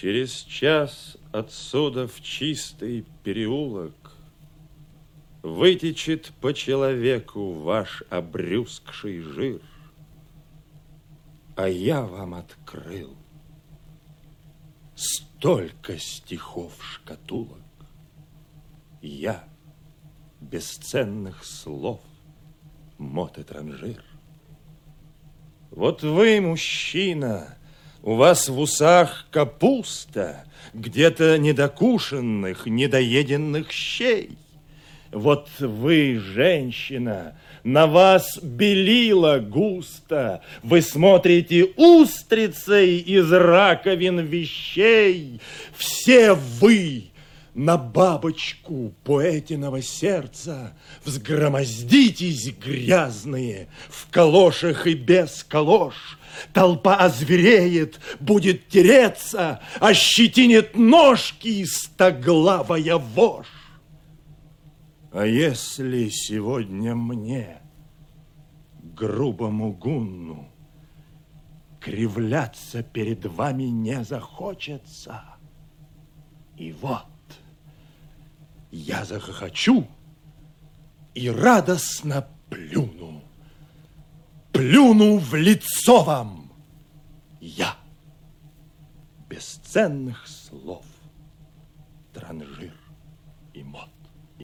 Через час отсюда в чистый переулок вытечет по человеку ваш обрюзгший жир, а я вам открыл столько стихов шкатулок, я бесценных слов мот и транжир. Вот вы, мужчина, у вас в усах капуста, где-то недокушенных, недоеденных щей. Вот вы, женщина, на вас белила густо, вы смотрите устрицей из раковин вещей. Все вы на бабочку поэтиного сердца взгромоздитесь грязные в калошах и без калош. Толпа озвереет, будет тереться, ощетинит ножки стоглавая вошь. А если сегодня мне, грубому гунну, кривляться перед вами не захочется, и вот я захохочу и радостно плюну. Плюну в лицо вам я бесценных слов транжир.